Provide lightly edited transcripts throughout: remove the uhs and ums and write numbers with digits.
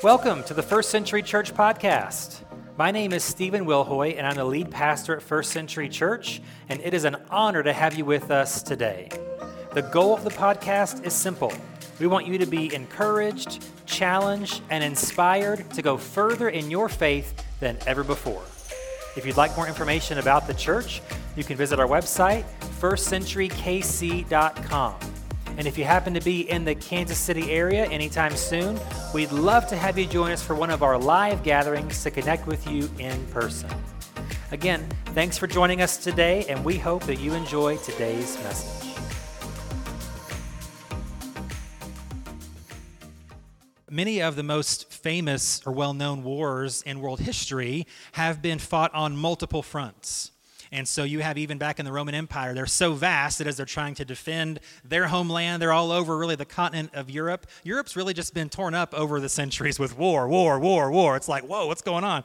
Welcome to the First Century Church Podcast. My name is Stephen Wilhoy, and I'm the lead pastor at First Century Church, and it is an honor to have you with us today. The goal of the podcast is simple. We want you to be encouraged, challenged, and inspired to go further in your faith than ever before. If you'd like more information about the church, you can visit our website, firstcenturykc.com. And if you happen to be in the Kansas City area anytime soon, we'd love to have you join us for one of our live gatherings to connect with you in person. Again, thanks for joining us today, and we hope that you enjoy today's message. Many of the most famous or well-known wars in world history have been fought on multiple fronts. And so you have even back in the Roman Empire, they're so vast that as they're trying to defend their homeland, they're all over really the continent of Europe. Europe's really just been torn up over the centuries with war. It's like, whoa, what's going on?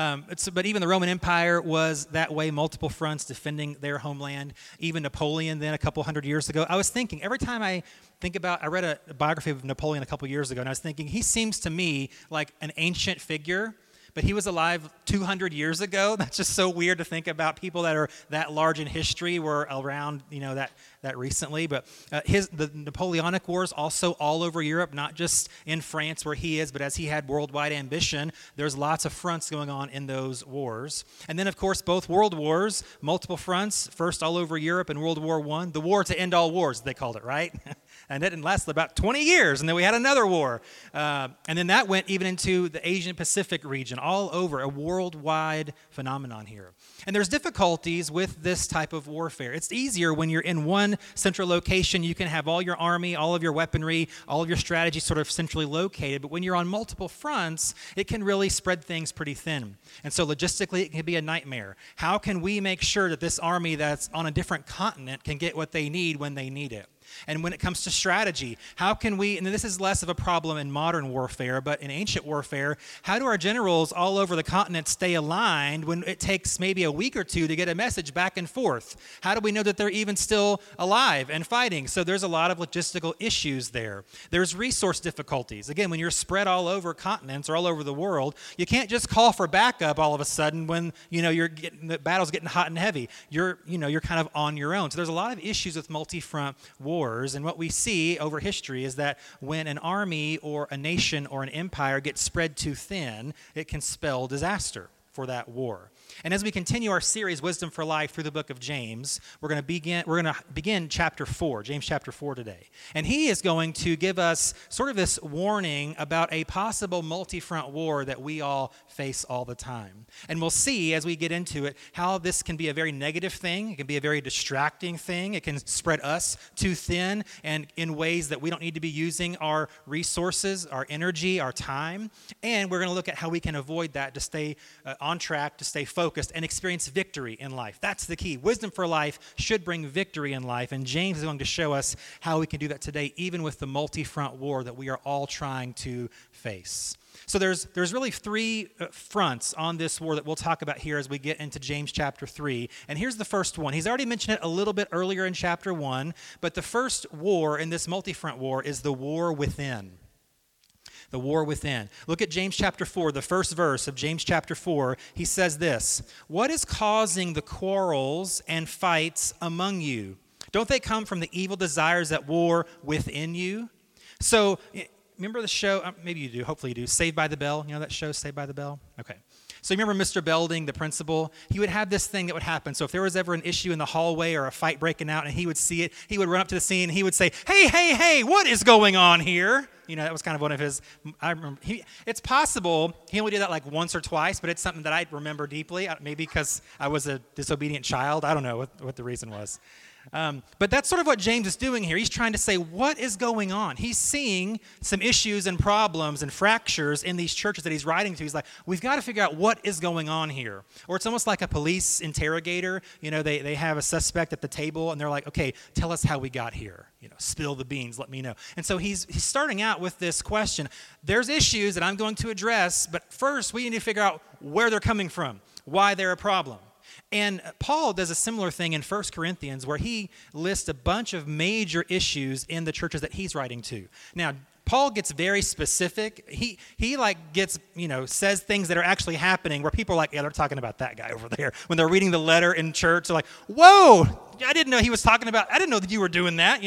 But even the Roman Empire was that way, multiple fronts defending their homeland. Even Napoleon then a couple hundred years ago. I was thinking, every time I read a biography of Napoleon a couple years ago, and I was thinking, he seems to me like an ancient figure, but he was alive 200 years ago. That's just so weird to think about. People that are that large in history were around, that recently. But the Napoleonic Wars also all over Europe, not just in France where he is, but as he had worldwide ambition, there's lots of fronts going on in those wars. And then, of course, both world wars, multiple fronts, first all over Europe in World War I, the war to end all wars, they called it, right? And it didn't last about 20 years, and then we had another war. And then that went even into the Asian Pacific region, all over, a worldwide phenomenon here. And there's difficulties with this type of warfare. It's easier when you're in one central location. You can have all your army, all of your weaponry, all of your strategy sort of centrally located. But when you're on multiple fronts, it can really spread things pretty thin. And so logistically, it can be a nightmare. How can we make sure that this army that's on a different continent can get what they need when they need it? And when it comes to strategy, how can we, and this is less of a problem in modern warfare, but in ancient warfare, how do our generals all over the continent stay aligned when it takes maybe a week or two to get a message back and forth? How do we know that they're even still alive and fighting? So there's a lot of logistical issues there. There's resource difficulties. Again, when you're spread all over continents or all over the world, you can't just call for backup all of a sudden when, the battle's getting hot and heavy. You're kind of on your own. So there's a lot of issues with multi-front wars. And what we see over history is that when an army or a nation or an empire gets spread too thin, it can spell disaster for that war. And as we continue our series, Wisdom for Life, through the book of James, we're going to begin chapter 4, James chapter 4 today. And he is going to give us sort of this warning about a possible multi-front war that we all face all the time. And we'll see as we get into it how this can be a very negative thing. It can be a very distracting thing. It can spread us too thin and in ways that we don't need to be using our resources, our energy, our time. And we're going to look at how we can avoid that to stay on track, to stay focused, and experience victory in life. That's the key. Wisdom for life should bring victory in life, and James is going to show us how we can do that today, even with the multi-front war that we are all trying to face. So there's really three fronts on this war that we'll talk about here as we get into James chapter 3. And here's the first one. He's already mentioned it a little bit earlier in chapter 1, but the first war in this multi-front war is the war within. The war within. Look at James chapter 4, the first verse of James chapter 4. He says this, "What is causing the quarrels and fights among you? Don't they come from the evil desires that war within you?" So, remember the show, maybe you do, hopefully you do, Saved by the Bell? You know that show, Saved by the Bell? Okay. So you remember Mr. Belding, the principal? He would have this thing that would happen. So if there was ever an issue in the hallway or a fight breaking out and he would see it, he would run up to the scene and he would say, hey, what is going on here? That was kind of one of his, I remember, it's possible he only did that like once or twice, but it's something that I remember deeply, maybe because I was a disobedient child. I don't know what the reason was. But that's sort of what James is doing here. He's trying to say, what is going on? He's seeing some issues and problems and fractures in these churches that he's writing to. He's like, we've got to figure out what is going on here. Or it's almost like a police interrogator. They have a suspect at the table and they're like, okay, tell us how we got here. Spill the beans, let me know. And so he's starting out with this question. There's issues that I'm going to address, but first we need to figure out where they're coming from, why they're a problem. And Paul does a similar thing in 1 Corinthians where he lists a bunch of major issues in the churches that he's writing to. Now, Paul gets very specific. He like gets, says things that are actually happening where people are like, yeah, they're talking about that guy over there. When they're reading the letter in church, they're like, whoa, I didn't know he was talking about, I didn't know that you were doing that,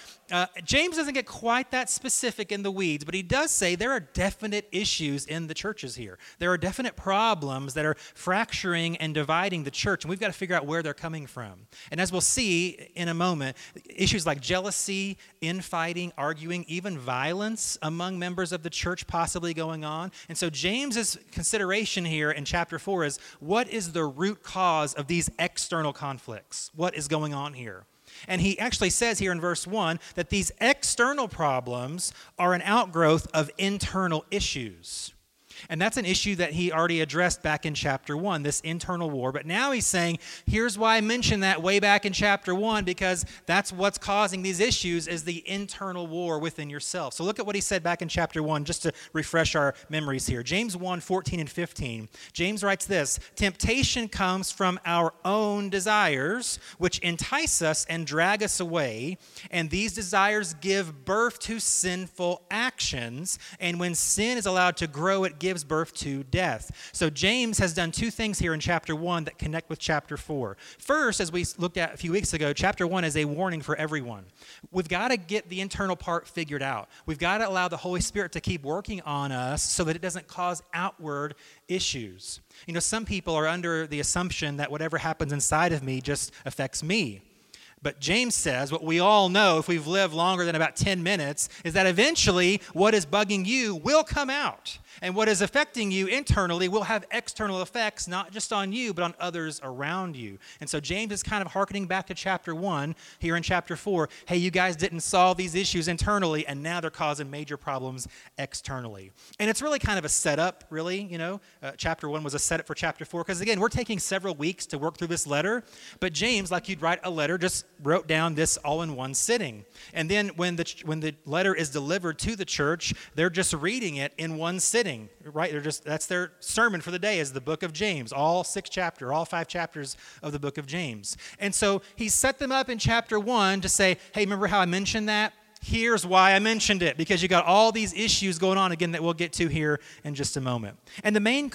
James doesn't get quite that specific in the weeds, but he does say there are definite issues in the churches here. There are definite problems that are fracturing and dividing the church, and we've got to figure out where they're coming from. And as we'll see in a moment, issues like jealousy, infighting, arguing, even violence among members of the church possibly going on. And so James's consideration here in chapter 4 is, what is the root cause of these external conflicts? What is going on here? And he actually says here in verse 1 that these external problems are an outgrowth of internal issues. And that's an issue that he already addressed back in chapter 1, this internal war. But now he's saying, here's why I mentioned that way back in chapter 1, because that's what's causing these issues is the internal war within yourself. So look at what he said back in chapter 1, just to refresh our memories here. James 1, 14 and 15. James writes this, temptation comes from our own desires, which entice us and drag us away. And these desires give birth to sinful actions. And when sin is allowed to grow, it gives birth to death. So James has done two things here in chapter 1 that connect with chapter 4. First, as we looked at a few weeks ago, chapter 1 is a warning for everyone. We've got to get the internal part figured out. We've got to allow the Holy Spirit to keep working on us so that it doesn't cause outward issues. Some people are under the assumption that whatever happens inside of me just affects me. But James says, what we all know if we've lived longer than about 10 minutes, is that eventually what is bugging you will come out. And what is affecting you internally will have external effects, not just on you, but on others around you. And so James is kind of hearkening back to chapter 1 here in chapter 4. Hey, you guys didn't solve these issues internally, and now they're causing major problems externally. And it's really kind of a setup, really. Chapter 1 was a setup for chapter 4, because again, we're taking several weeks to work through this letter. But James, like you'd write a letter, just wrote down this all in one sitting. And then when the letter is delivered to the church, they're just reading it in one sitting. Right? That's their sermon for the day, is the book of James, all 5 chapters of the book of James. And so he set them up in chapter 1 to say, hey, remember how I mentioned that? Here's why I mentioned it, because you got all these issues going on again that we'll get to here in just a moment. And the main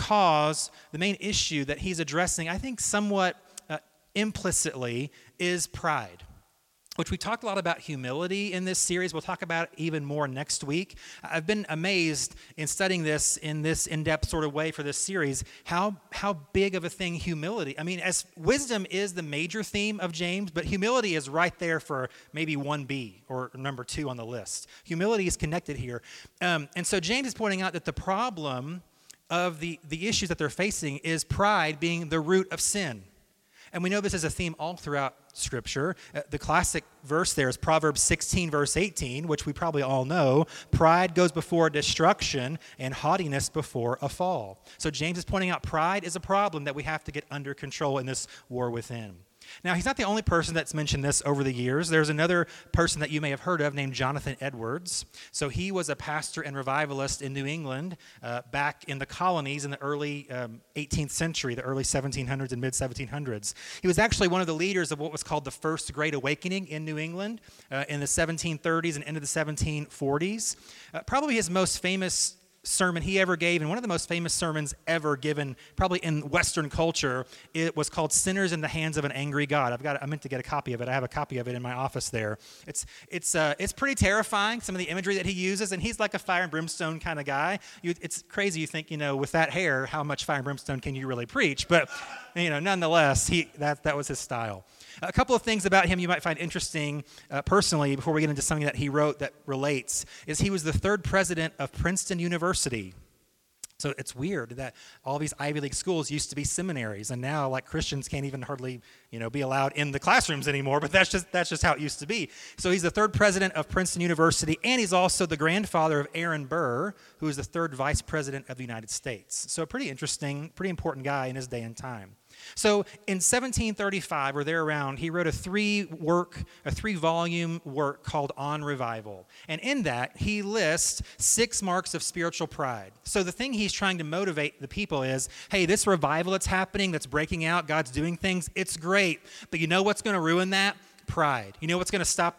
issue that he's addressing, I think somewhat implicitly, is pride, which we talked a lot about humility in this series. We'll talk about it even more next week. I've been amazed in studying this in this in-depth sort of way for this series, how big of a thing humility. I mean, as wisdom is the major theme of James, but humility is right there for maybe 1B or number 2 on the list. Humility is connected here. And so James is pointing out that the problem of the issues that they're facing is pride being the root of sin. And we know this is a theme all throughout Scripture. The classic verse there is Proverbs 16, verse 18, which we probably all know. Pride goes before destruction and haughtiness before a fall. So James is pointing out pride is a problem that we have to get under control in this war within. Now, he's not the only person that's mentioned this over the years. There's another person that you may have heard of named Jonathan Edwards. So he was a pastor and revivalist in New England back in the colonies in the early 18th century, the early 1700s and mid-1700s. He was actually one of the leaders of what was called the First Great Awakening in New England in the 1730s and into the 1740s. Probably his most famous sermon he ever gave, and one of the most famous sermons ever given probably in Western culture, it was called Sinners in the Hands of an Angry God. I meant to get a copy of it. I have a copy of it in my office there. It's pretty terrifying, some of the imagery that he uses, and he's like a fire and brimstone kind of guy. It's crazy, you think, with that hair, how much fire and brimstone can you really preach? But nonetheless, that was his style. A couple of things about him you might find interesting personally before we get into something that he wrote that relates is he was the 3rd president of Princeton University. So it's weird that all these Ivy League schools used to be seminaries, and now like Christians can't even hardly be allowed in the classrooms anymore. But that's just how it used to be. So he's the 3rd president of Princeton University, and he's also the grandfather of Aaron Burr, who is the 3rd vice president of the United States. So a pretty interesting, pretty important guy in his day and time. So in 1735 or therearound, he wrote a 3-volume work called On Revival. And in that, he lists 6 marks of spiritual pride. So the thing he's trying to motivate the people is, hey, this revival that's happening, that's breaking out, God's doing things, it's great. But you know what's going to ruin that? Pride. You know what's going to stop that?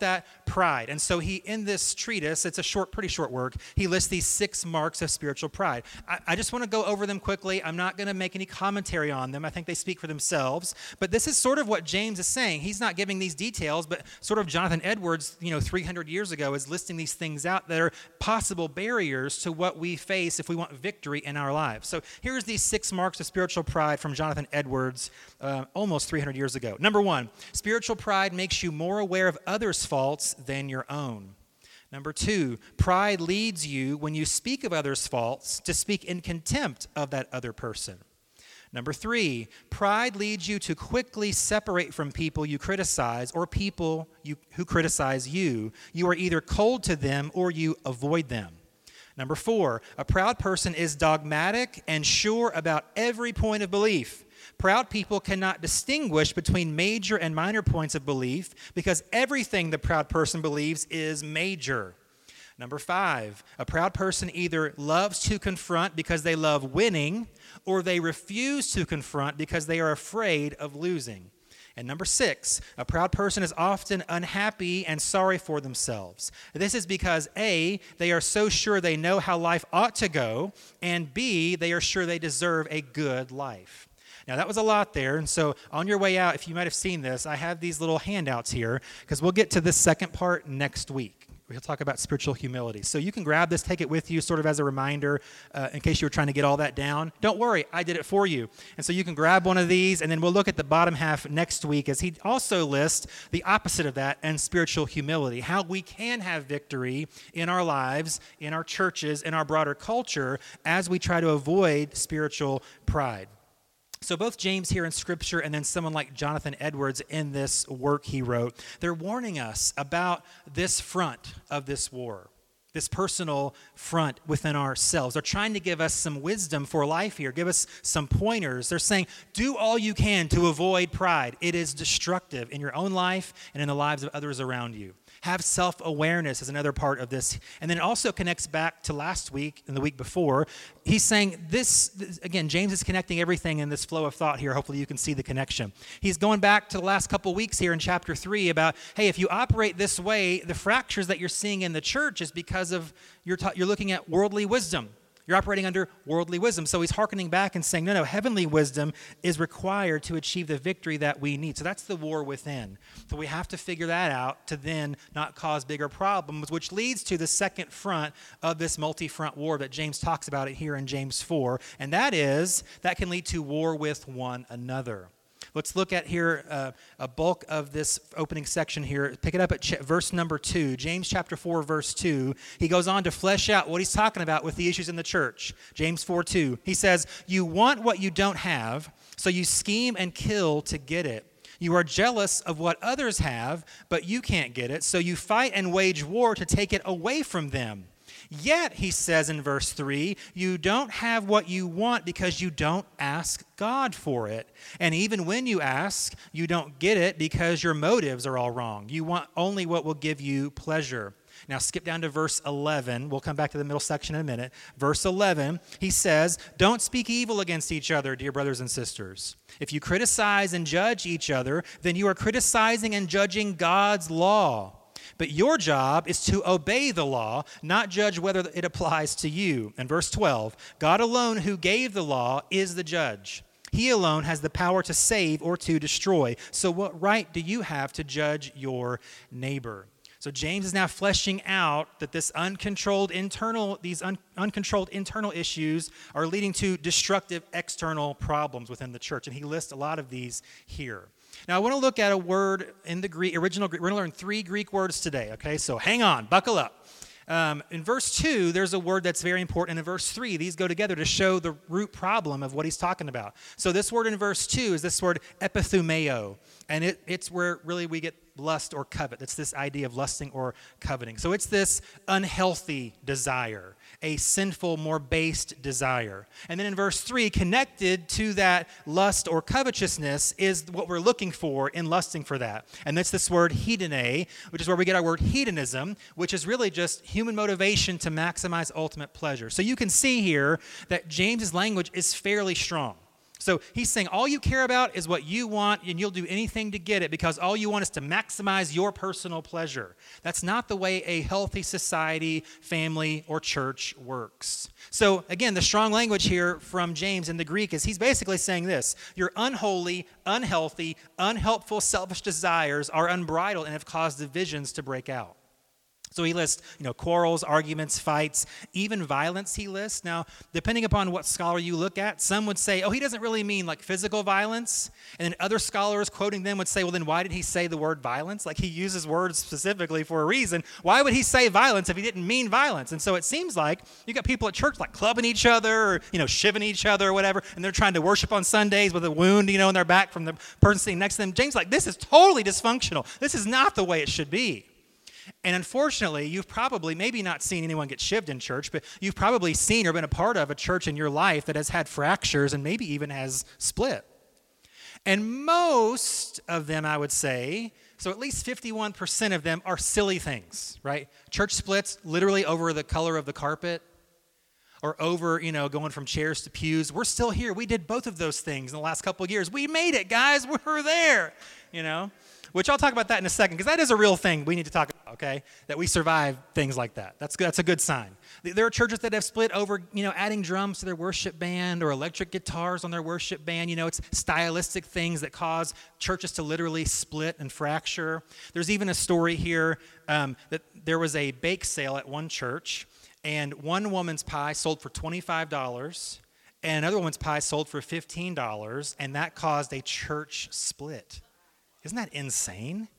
pride. And so he, in this treatise, it's a pretty short work, he lists these 6 marks of spiritual pride. I just want to go over them quickly. I'm not going to make any commentary on them. I think they speak for themselves. But this is sort of what James is saying. He's not giving these details, but sort of Jonathan Edwards, 300 years ago, is listing these things out that are possible barriers to what we face if we want victory in our lives. So here's these 6 marks of spiritual pride from Jonathan Edwards almost 300 years ago. Number 1, spiritual pride makes you more aware of others' faults than your own. Number 2, pride leads you, when you speak of others' faults, to speak in contempt of that other person. Number 3, pride leads you to quickly separate from people you criticize or people who criticize you. You are either cold to them or you avoid them. Number 4, a proud person is dogmatic and sure about every point of belief. Proud people cannot distinguish between major and minor points of belief because everything the proud person believes is major. Number 5, a proud person either loves to confront because they love winning, or they refuse to confront because they are afraid of losing. And number 6, a proud person is often unhappy and sorry for themselves. This is because A, they are so sure they know how life ought to go, and B, they are sure they deserve a good life. Now, that was a lot there, and so on your way out, if you might have seen this, I have these little handouts here, because we'll get to this second part next week. We'll talk about spiritual humility. So you can grab this, take it with you sort of as a reminder in case you were trying to get all that down. Don't worry, I did it for you. And so you can grab one of these, and then we'll look at the bottom half next week as he also lists the opposite of that and spiritual humility, how we can have victory in our lives, in our churches, in our broader culture as we try to avoid spiritual pride. So both James here in Scripture and then someone like Jonathan Edwards in this work he wrote, they're warning us about this front of this war, this personal front within ourselves. They're trying to give us some wisdom for life here, give us some pointers. They're saying, do all you can to avoid pride. It is destructive in your own life and in the lives of others around you. Have self-awareness as another part of this. And then it also connects back to last week and the week before. He's saying this, again, James is connecting everything in this flow of thought here. Hopefully you can see the connection. He's going back to the last couple weeks here in chapter 3 about, hey, if you operate this way, the fractures that you're seeing in the church is because of you're looking at worldly wisdom. You're operating under worldly wisdom. So he's hearkening back and saying, no, heavenly wisdom is required to achieve the victory that we need. So that's the war within. So we have to figure that out to then not cause bigger problems, which leads to the second front of this multi-front war that James talks about it here in James 4. And that can lead to war with one another. Let's look at here a bulk of this opening section here. Pick it up at verse number 2. James chapter 4, verse 2. He goes on to flesh out what he's talking about with the issues in the church. James 4:2. He says, you want what you don't have, so you scheme and kill to get it. You are jealous of what others have, but you can't get it, so you fight and wage war to take it away from them. Yet, he says in verse 3, you don't have what you want because you don't ask God for it. And even when you ask, you don't get it because your motives are all wrong. You want only what will give you pleasure. Now skip down to verse 11. We'll come back to the middle section in a minute. Verse 11, he says, don't speak evil against each other, dear brothers and sisters. If you criticize and judge each other, then you are criticizing and judging God's law. But your job is to obey the law, not judge whether it applies to you. And verse 12, God alone who gave the law is the judge. He alone has the power to save or to destroy. So what right do you have to judge your neighbor? So James is now fleshing out that these uncontrolled internal issues are leading to destructive external problems within the church. And he lists a lot of these here. Now, I want to look at a word in the original Greek. We're going to learn 3 Greek words today, okay? So hang on, buckle up. In verse 2, there's a word that's very important. And in verse 3, these go together to show the root problem of what he's talking about. So this word in verse 2 is this word epithumeo. And it's where really we get lust or covet. It's this idea of lusting or coveting. So it's this unhealthy desire, a sinful, more based desire. And then in verse 3, connected to that lust or covetousness is what we're looking for in lusting for that. And that's this word hedone, which is where we get our word hedonism, which is really just human motivation to maximize ultimate pleasure. So you can see here that James's language is fairly strong. So he's saying all you care about is what you want, and you'll do anything to get it because all you want is to maximize your personal pleasure. That's not the way a healthy society, family, or church works. So again, the strong language here from James in the Greek is he's basically saying this: your unholy, unhealthy, unhelpful, selfish desires are unbridled and have caused divisions to break out. So he lists, quarrels, arguments, fights, even violence he lists. Now, depending upon what scholar you look at, some would say, he doesn't really mean like physical violence. And then other scholars quoting them would say, well, then why did he say the word violence? Like he uses words specifically for a reason. Why would he say violence if he didn't mean violence? And so it seems like you got people at church like clubbing each other or, shivving each other or whatever, and they're trying to worship on Sundays with a wound, in their back from the person sitting next to them. James this is totally dysfunctional. This is not the way it should be. And unfortunately, you've probably maybe not seen anyone get shivved in church, but you've probably seen or been a part of a church in your life that has had fractures and maybe even has split. And most of them, I would say, so at least 51% of them are silly things, right? Church splits literally over the color of the carpet or over, going from chairs to pews. We're still here. We did both of those things in the last couple of years. We made it, guys. We're there, Which I'll talk about that in a second, because that is a real thing we need to talk about, okay? That we survive things like that. That's good. That's a good sign. There are churches that have split over, adding drums to their worship band or electric guitars on their worship band. It's stylistic things that cause churches to literally split and fracture. There's even a story here that there was a bake sale at one church, and one woman's pie sold for $25, and another woman's pie sold for $15, and that caused a church split. Isn't that insane?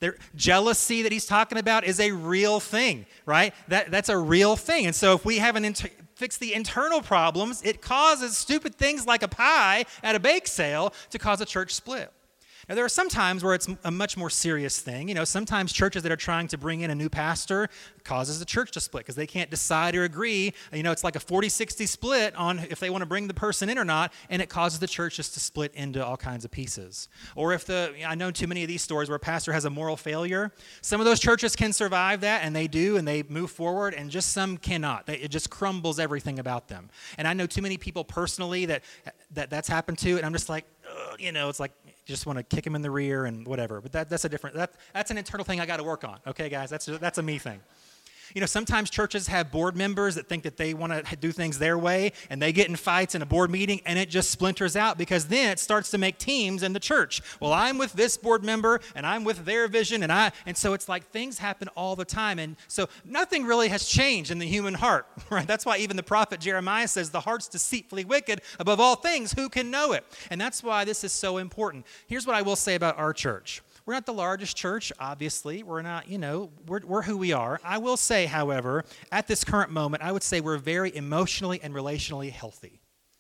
Jealousy that he's talking about is a real thing, right? That's a real thing. And so if we haven't fixed the internal problems, it causes stupid things like a pie at a bake sale to cause a church split. Now, there are some times where it's a much more serious thing. Sometimes churches that are trying to bring in a new pastor causes the church to split because they can't decide or agree. It's like a 40-60 split on if they want to bring the person in or not, and it causes the churches to split into all kinds of pieces. Or I know too many of these stories where a pastor has a moral failure. Some of those churches can survive that, and they do, and they move forward, and just some cannot. It just crumbles everything about them. And I know too many people personally that's happened to, and I'm just like, it's like, you just want to kick him in the rear and whatever. But that's a different, that's an internal thing I got to work on. Okay, guys, that's a me thing. Sometimes churches have board members that think that they want to do things their way, and they get in fights in a board meeting, and it just splinters out because then it starts to make teams in the church. Well, I'm with this board member, and I'm with their vision, and so it's like things happen all the time. And so nothing really has changed in the human heart, right? That's why even the prophet Jeremiah says, the heart's deceitfully wicked above all things, who can know it? And that's why this is so important. Here's what I will say about our church. We're not the largest church, obviously. We're not, we're who we are. I will say, however, at this current moment, I would say we're very emotionally and relationally healthy.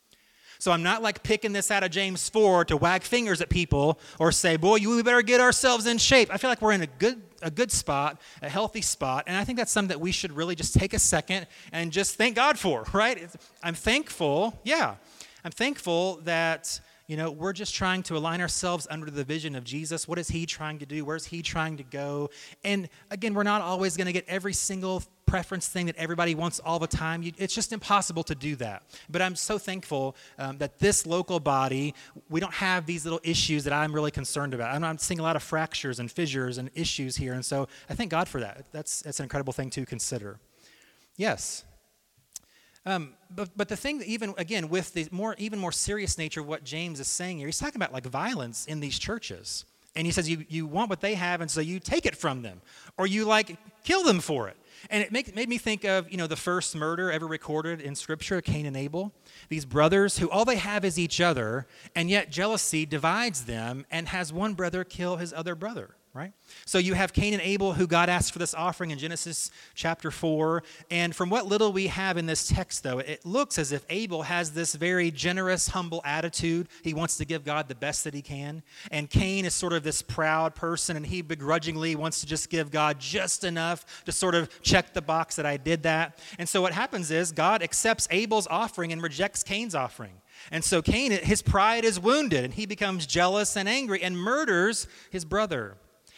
So I'm not like picking this out of James 4 to wag fingers at people or say, boy, we better get ourselves in shape. I feel like we're in a good spot, a healthy spot, and I think that's something that we should really just take a second and just thank God for, right? I'm thankful that we're just trying to align ourselves under the vision of Jesus. What is he trying to do? Where's he trying to go? And again, we're not always going to get every single preference thing that everybody wants all the time. It's just impossible to do that. But I'm so thankful that this local body, we don't have these little issues that I'm really concerned about. I'm seeing a lot of fractures and fissures and issues here. And so I thank God for that. That's an incredible thing to consider. Yes. But the thing that even with the even more serious nature of what James is saying here, he's talking about like violence in these churches. And he says you want what they have, and so you take it from them, or you like kill them for it. And it made me think of, the first murder ever recorded in Scripture, Cain and Abel. These brothers who all they have is each other, and yet jealousy divides them and has one brother kill his other brother. Right? So you have Cain and Abel, who God asked for this offering in Genesis chapter 4. And from what little we have in this text, though, it looks as if Abel has this very generous, humble attitude. He wants to give God the best that he can. And Cain is sort of this proud person, and he begrudgingly wants to just give God just enough to sort of check the box that I did that. And so what happens is God accepts Abel's offering and rejects Cain's offering. And so Cain, his pride is wounded, and he becomes jealous and angry and murders his brother.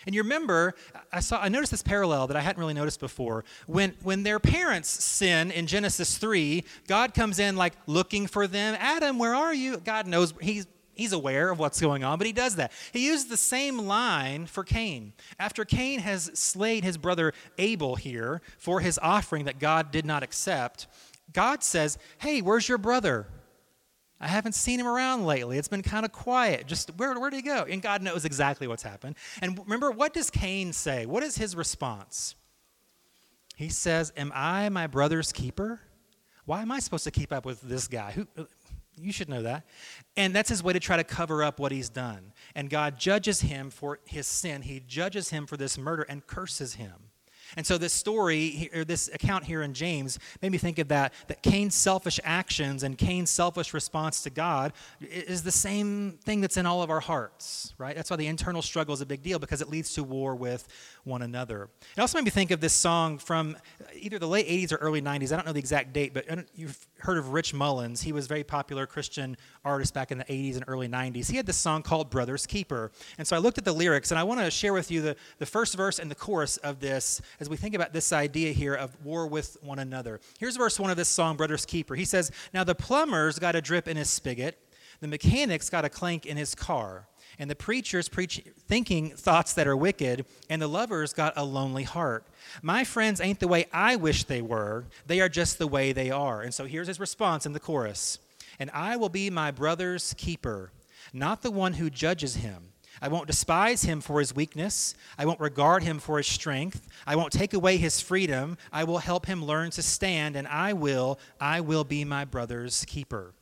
And you remember, I noticed this parallel that I hadn't really noticed before. When their parents sin in Genesis 3, God comes in like looking for them. Adam, where are you? God knows, he's aware of what's going on, but he does that. He used the same line for Cain. After Cain has slayed his brother Abel here for his offering that God did not accept, God says, hey, where's your brother? I haven't seen him around lately. It's been kind of quiet. Just where'd he go? And God knows exactly what's happened. And remember, what does Cain say? What is his response? He says, am I my brother's keeper? Why am I supposed to keep up with this guy? You should know that. And that's his way to try to cover up what he's done. And God judges him for his sin. He judges him for this murder and curses him. And so this story, or this account here in James, made me think of that Cain's selfish actions and Cain's selfish response to God is the same thing that's in all of our hearts, right? That's why the internal struggle is a big deal, because it leads to war with one another. It also made me think of this song from either the late 80s or early 90s. I don't know the exact date, but you've heard of Rich Mullins. He was a very popular Christian artist back in the 80s and early 90s. He had this song called Brother's Keeper. And so I looked at the lyrics, and I want to share with you the first verse and the chorus of this as we think about this idea here of war with one another. Here's verse 1 of this song, Brother's Keeper. He says, now the plumber's got a drip in his spigot, the mechanic's got a clank in his car, and the preacher's thinking thoughts that are wicked, and the lover's got a lonely heart. My friends ain't the way I wish they were, they are just the way they are. And so here's his response in the chorus. And I will be my brother's keeper, not the one who judges him. I won't despise him for his weakness. I won't regard him for his strength. I won't take away his freedom. I will help him learn to stand, and I will be my brother's keeper.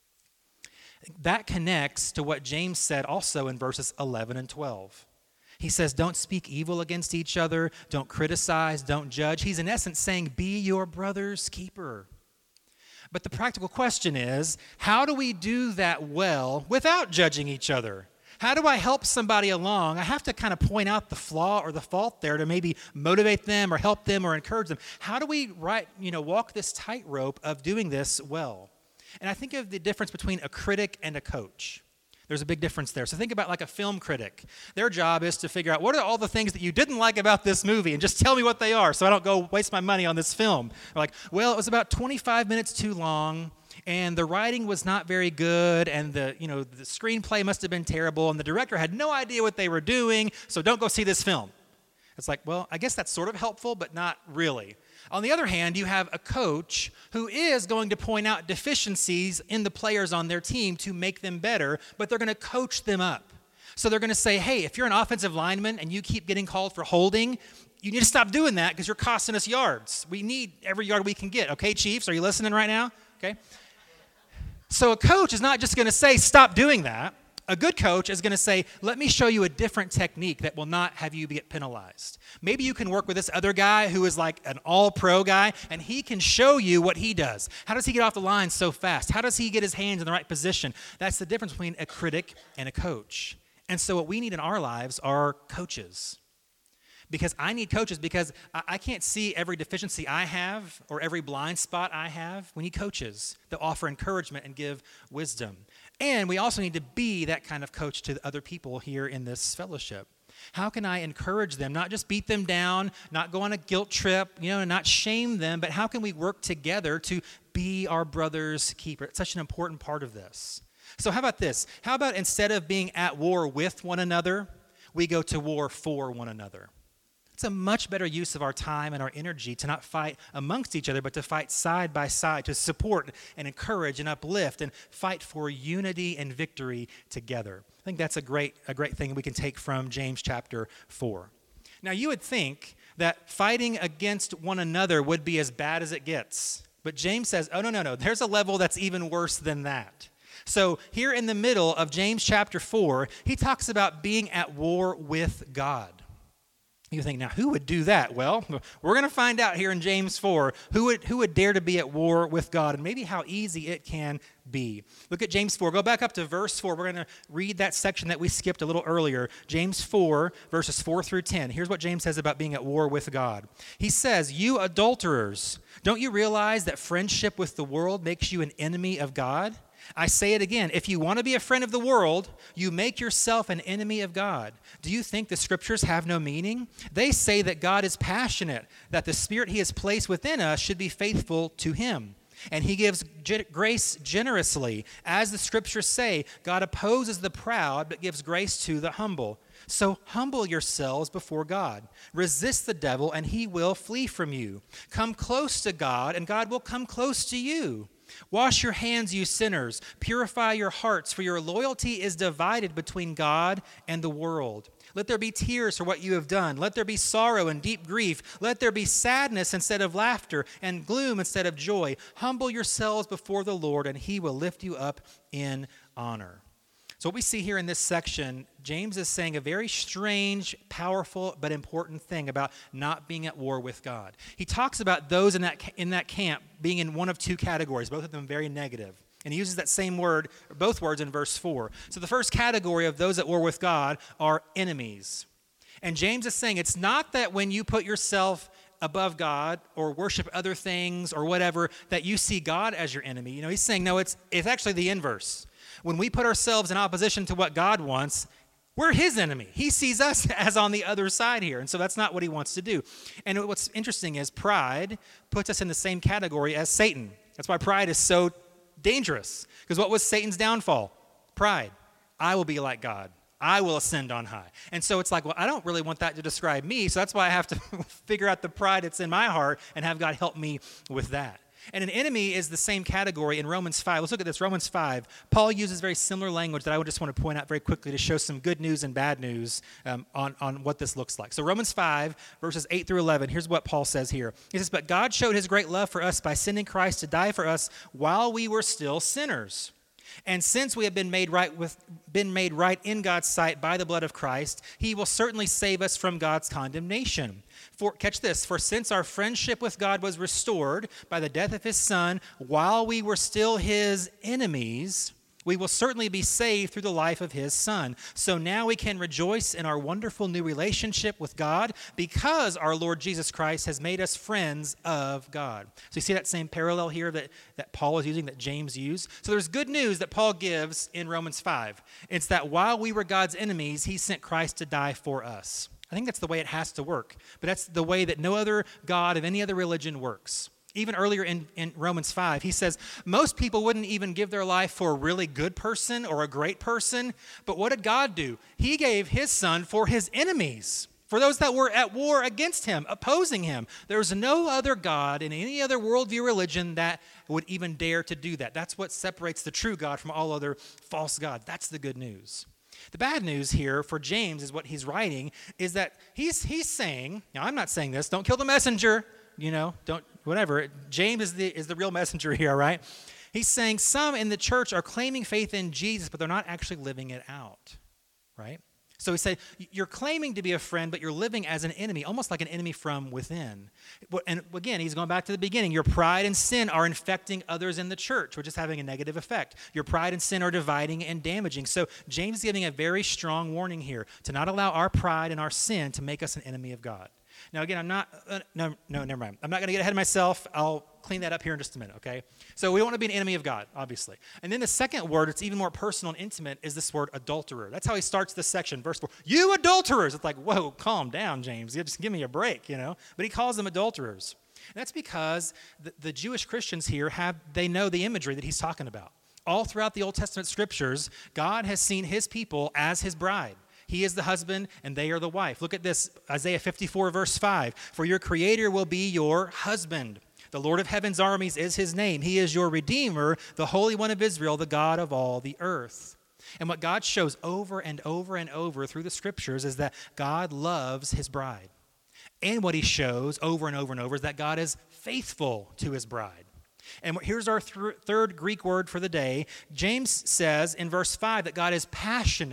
That connects to what James said also in verses 11 and 12. He says, don't speak evil against each other. Don't criticize. Don't judge. He's in essence saying, be your brother's keeper. But the practical question is, how do we do that well without judging each other? How do I help somebody along? I have to kind of point out the flaw or the fault there to maybe motivate them or help them or encourage them. How do we walk this tightrope of doing this well? And I think of the difference between a critic and a coach. There's a big difference there. So think about like a film critic. Their job is to figure out what are all the things that you didn't like about this movie and just tell me what they are so I don't go waste my money on this film. They're like, well, it was about 25 minutes too long, and the writing was not very good, and the screenplay must have been terrible, and the director had no idea what they were doing, so don't go see this film. It's like, well, I guess that's sort of helpful, but not really. On the other hand, you have a coach who is going to point out deficiencies in the players on their team to make them better, but they're going to coach them up. So they're going to say, hey, if you're an offensive lineman and you keep getting called for holding, you need to stop doing that because you're costing us yards. We need every yard we can get. Okay, Chiefs, are you listening right now? Okay. So a coach is not just going to say, stop doing that. A good coach is going to say, let me show you a different technique that will not have you get penalized. Maybe you can work with this other guy who is like an all-pro guy, and he can show you what he does. How does he get off the line so fast? How does he get his hands in the right position? That's the difference between a critic and a coach. And so what we need in our lives are coaches. Because I need coaches because I can't see every deficiency I have or every blind spot I have. We need coaches that offer encouragement and give wisdom. And we also need to be that kind of coach to other people here in this fellowship. How can I encourage them, not just beat them down, not go on a guilt trip, and not shame them, but how can we work together to be our brother's keeper? It's such an important part of this. So how about this? How about instead of being at war with one another, we go to war for one another? It's a much better use of our time and our energy to not fight amongst each other, but to fight side by side, to support and encourage and uplift and fight for unity and victory together. I think that's a great thing we can take from James chapter 4. Now, you would think that fighting against one another would be as bad as it gets. But James says, oh, no. There's a level that's even worse than that. So here in the middle of James chapter 4, he talks about being at war with God. You think, now, who would do that? Well, we're going to find out here in James 4 who would dare to be at war with God and maybe how easy it can be. Look at James 4. Go back up to verse 4. We're going to read that section that we skipped a little earlier. James 4, verses 4 through 10. Here's what James says about being at war with God. He says, you adulterers, don't you realize that friendship with the world makes you an enemy of God? I say it again, if you want to be a friend of the world, you make yourself an enemy of God. Do you think the scriptures have no meaning? They say that God is passionate, that the Spirit he has placed within us should be faithful to him. And he gives grace generously. As the scriptures say, God opposes the proud, but gives grace to the humble. So humble yourselves before God. Resist the devil, and he will flee from you. Come close to God, and God will come close to you. Wash your hands, you sinners. Purify your hearts, for your loyalty is divided between God and the world. Let there be tears for what you have done. Let there be sorrow and deep grief. Let there be sadness instead of laughter and gloom instead of joy. Humble yourselves before the Lord, and he will lift you up in honor. So what we see here in this section, James is saying a very strange, powerful, but important thing about not being at war with God. He talks about those in that camp being in one of two categories, both of them very negative. And he uses that same word, or both words, in verse 4. So the first category of those at war with God are enemies. And James is saying it's not that when you put yourself above God or worship other things or whatever, that you see God as your enemy. You know, he's saying, no, it's actually the inverse. When we put ourselves in opposition to what God wants, we're his enemy. He sees us as on the other side here. And so that's not what he wants to do. And what's interesting is pride puts us in the same category as Satan. That's why pride is so dangerous. Because what was Satan's downfall? Pride. I will be like God. I will ascend on high. And so it's like, well, I don't really want that to describe me. So that's why I have to figure out the pride that's in my heart and have God help me with that. And an enemy is the same category in Romans 5. Let's look at this, Romans 5. Paul uses very similar language that I would just want to point out very quickly to show some good news and bad news on what this looks like. So Romans 5, verses 8 through 11, here's what Paul says here. He says, but God showed his great love for us by sending Christ to die for us while we were still sinners. And since we have been made right in God's sight by the blood of Christ, he will certainly save us from God's condemnation. Catch this, for since our friendship with God was restored by the death of his Son, while we were still his enemies, we will certainly be saved through the life of his Son. So now we can rejoice in our wonderful new relationship with God because our Lord Jesus Christ has made us friends of God. So you see that same parallel here that Paul is using, that James used? So there's good news that Paul gives in Romans 5. It's that while we were God's enemies, he sent Christ to die for us. I think that's the way it has to work. But that's the way that no other God of any other religion works. Even earlier in Romans 5, he says, most people wouldn't even give their life for a really good person or a great person. But what did God do? He gave his Son for his enemies, for those that were at war against him, opposing him. There's no other God in any other worldview religion that would even dare to do that. That's what separates the true God from all other false gods. That's the good news. The bad news here for James is what he's writing is that he's saying, now I'm not saying this, don't kill the messenger, don't, whatever. James is the real messenger here, right? He's saying some in the church are claiming faith in Jesus, but they're not actually living it out, right? So he said, you're claiming to be a friend, but you're living as an enemy, almost like an enemy from within. And again, he's going back to the beginning. Your pride and sin are infecting others in the church, which is having a negative effect. Your pride and sin are dividing and damaging. So James is giving a very strong warning here to not allow our pride and our sin to make us an enemy of God. Now, again, no, never mind. I'm not going to get ahead of myself. I'll clean that up here in just a minute, okay? So we don't want to be an enemy of God, obviously. And then the second word, it's even more personal and intimate, is this word adulterer. That's how he starts this section, verse 4. You adulterers! It's like, whoa, calm down, James. Just give me a break, But he calls them adulterers. And that's because the Jewish Christians here they know the imagery that he's talking about. All throughout the Old Testament scriptures, God has seen his people as his bride. He is the husband, and they are the wife. Look at this, Isaiah 54, verse 5. For your Creator will be your husband. The Lord of heaven's armies is his name. He is your Redeemer, the Holy One of Israel, the God of all the earth. And what God shows over and over and over through the scriptures is that God loves his bride. And what he shows over and over and over is that God is faithful to his bride. And here's our third Greek word for the day. James says in verse 5 that God is passionate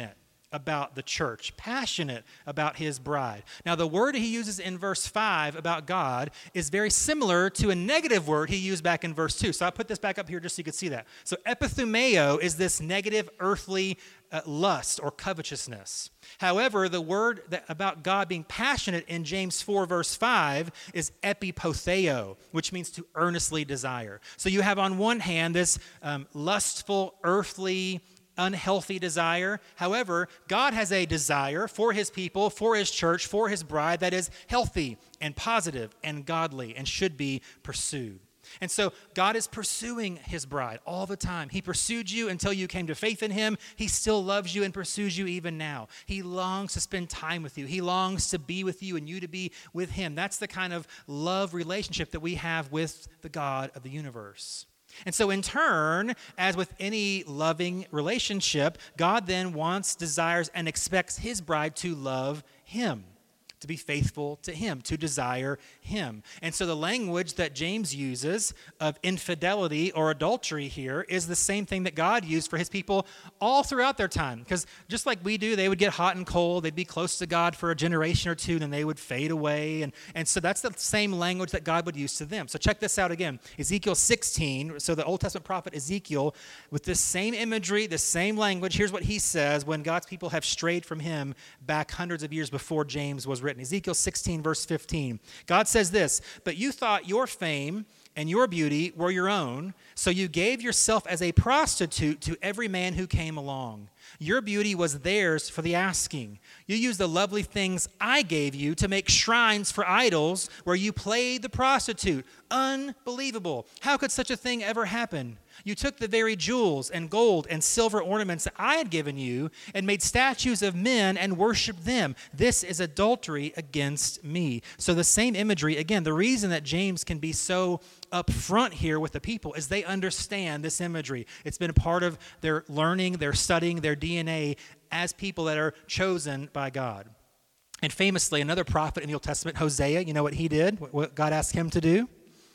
about the church, passionate about his bride. Now, the word he uses in verse 5 about God is very similar to a negative word he used back in verse 2. So I'll put this back up here just so you can see that. So epithumeo is this negative earthly lust or covetousness. However, the word about God being passionate in James 4 verse 5 is epipotheo, which means to earnestly desire. So you have on one hand this lustful, earthly, unhealthy desire. However, God has a desire for his people, for his church, for his bride that is healthy and positive and godly and should be pursued. And so God is pursuing his bride all the time. He pursued you until you came to faith in him. He still loves you and pursues you even now. He longs to spend time with you. He longs to be with you and you to be with him. That's the kind of love relationship that we have with the God of the universe. And so in turn, as with any loving relationship, God then wants, desires, and expects his bride to love him, to be faithful to him, to desire him. And so the language that James uses of infidelity or adultery here is the same thing that God used for his people all throughout their time. Because just like we do, they would get hot and cold. They'd be close to God for a generation or two, and they would fade away. And so that's the same language that God would use to them. So check this out again. Ezekiel 16, so the Old Testament prophet Ezekiel, with this same imagery, the same language, here's what he says when God's people have strayed from him back hundreds of years before James was written. Ezekiel 16, verse 15. God says this, "But you thought your fame and your beauty were your own, so you gave yourself as a prostitute to every man who came along. Your beauty was theirs for the asking. You used the lovely things I gave you to make shrines for idols where you played the prostitute. Unbelievable. How could such a thing ever happen? You took the very jewels and gold and silver ornaments that I had given you and made statues of men and worshiped them. This is adultery against me." So the same imagery, again, the reason that James can be so upfront here with the people is they understand this imagery. It's been a part of their learning, their studying, their DNA as people that are chosen by God. And famously, another prophet in the Old Testament, Hosea, you know what he did, what God asked him to do?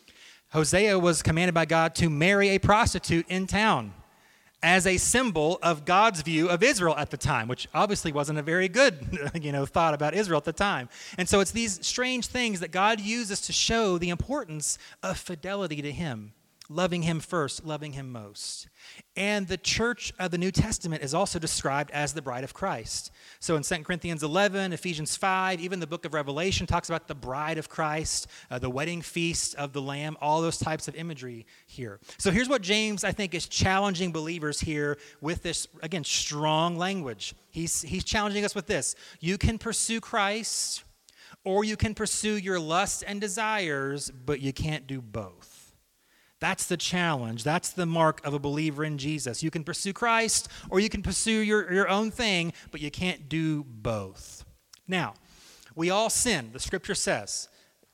Hosea was commanded by God to marry a prostitute in town as a symbol of God's view of Israel at the time, which obviously wasn't a very good, thought about Israel at the time. And so it's these strange things that God uses to show the importance of fidelity to him, loving him first, loving him most. And the church of the New Testament is also described as the bride of Christ. So in 2 Corinthians 11, Ephesians 5, even the book of Revelation talks about the bride of Christ, the wedding feast of the Lamb, all those types of imagery here. So here's what James, I think, is challenging believers here with this, again, strong language. He's challenging us with this. You can pursue Christ, or you can pursue your lusts and desires, but you can't do both. That's the challenge. That's the mark of a believer in Jesus. You can pursue Christ or you can pursue your own thing, but you can't do both. Now, we all sin, the scripture says.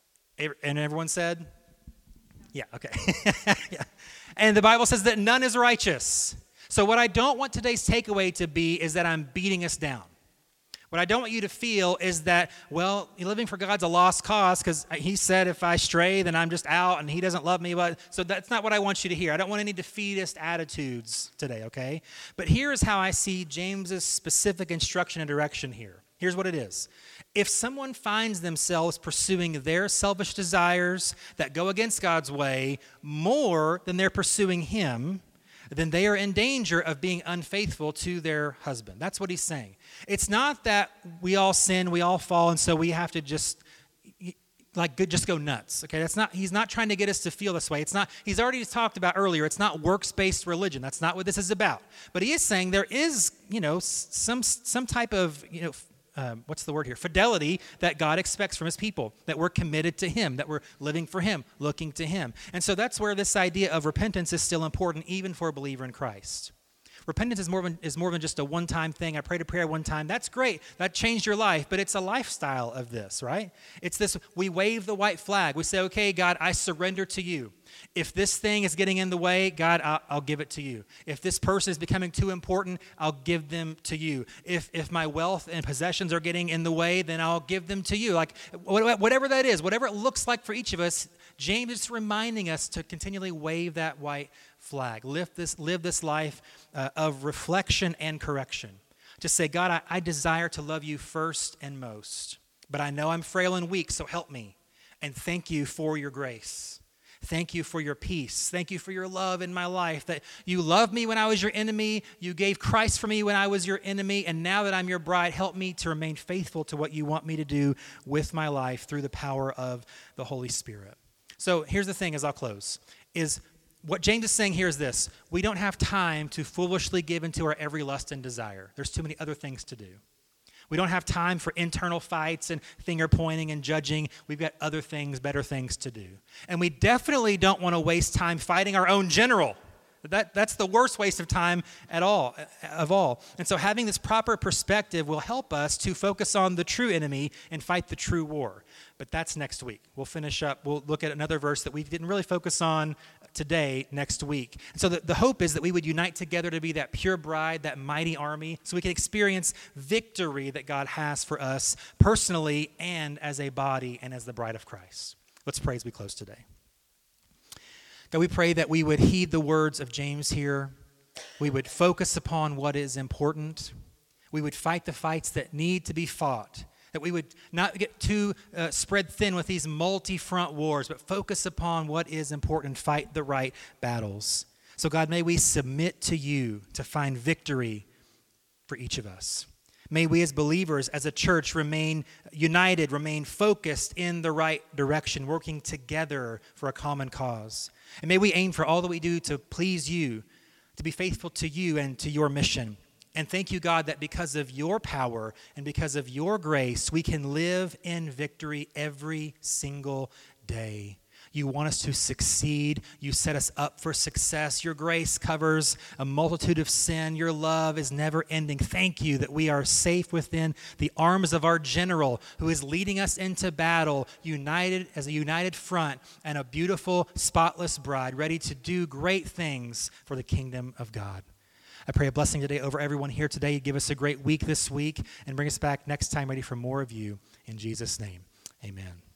And everyone said? Yeah, okay. Yeah. And the Bible says that none is righteous. So what I don't want today's takeaway to be is that I'm beating us down. What I don't want you to feel is that, well, living for God's a lost cause because he said if I stray, then I'm just out and he doesn't love me. So that's not what I want you to hear. I don't want any defeatist attitudes today, okay? But here's how I see James's specific instruction and direction here. Here's what it is. If someone finds themselves pursuing their selfish desires that go against God's way more than they're pursuing him, then they are in danger of being unfaithful to their husband. That's what he's saying. It's not that we all sin, we all fall, and so we have to just go nuts. Okay, that's not. He's not trying to get us to feel this way. It's not. He's already talked about earlier. It's not works-based religion. That's not what this is about. But he is saying there is, some type of, what's the word here? Fidelity that God expects from his people, that we're committed to him, that we're living for him, looking to him. And so that's where this idea of repentance is still important, even for a believer in Christ. Repentance is more than just a one-time thing. I prayed a prayer one time. That's great. That changed your life, but it's a lifestyle of this, right? It's this, we wave the white flag. We say, okay, God, I surrender to you. If this thing is getting in the way, God, I'll give it to you. If this person is becoming too important, I'll give them to you. If my wealth and possessions are getting in the way, then I'll give them to you. Like whatever that is, whatever it looks like for each of us, James is reminding us to continually wave that white flag. Live this life of reflection and correction. Just say, God, I desire to love you first and most, but I know I'm frail and weak, so help me. And thank you for your grace. Thank you for your peace. Thank you for your love in my life, that you loved me when I was your enemy. You gave Christ for me when I was your enemy. And now that I'm your bride, help me to remain faithful to what you want me to do with my life through the power of the Holy Spirit. So here's the thing as I'll close, is what James is saying here is this: we don't have time to foolishly give into our every lust and desire. There's too many other things to do. We don't have time for internal fights and finger pointing and judging. We've got other things, better things to do. And we definitely don't want to waste time fighting our own general. That's the worst waste of time of all. And so having this proper perspective will help us to focus on the true enemy and fight the true war. But that's next week. We'll finish up. We'll look at another verse that we didn't really focus on today, next week. And so the hope is that we would unite together to be that pure bride, that mighty army, so we can experience victory that God has for us personally and as a body and as the bride of Christ. Let's pray as we close today. God, we pray that we would heed the words of James here. We would focus upon what is important. We would fight the fights that need to be fought. That we would not get too spread thin with these multi-front wars, but focus upon what is important, fight the right battles. So God, may we submit to you to find victory for each of us. May we as believers, as a church, remain united, remain focused in the right direction, working together for a common cause. And may we aim for all that we do to please you, to be faithful to you and to your mission. And thank you, God, that because of your power and because of your grace, we can live in victory every single day. You want us to succeed. You set us up for success. Your grace covers a multitude of sin. Your love is never ending. Thank you that we are safe within the arms of our general who is leading us into battle, united as a united front and a beautiful, spotless bride, ready to do great things for the kingdom of God. I pray a blessing today over everyone here today. Give us a great week this week and bring us back next time ready for more of you. In Jesus' name, amen.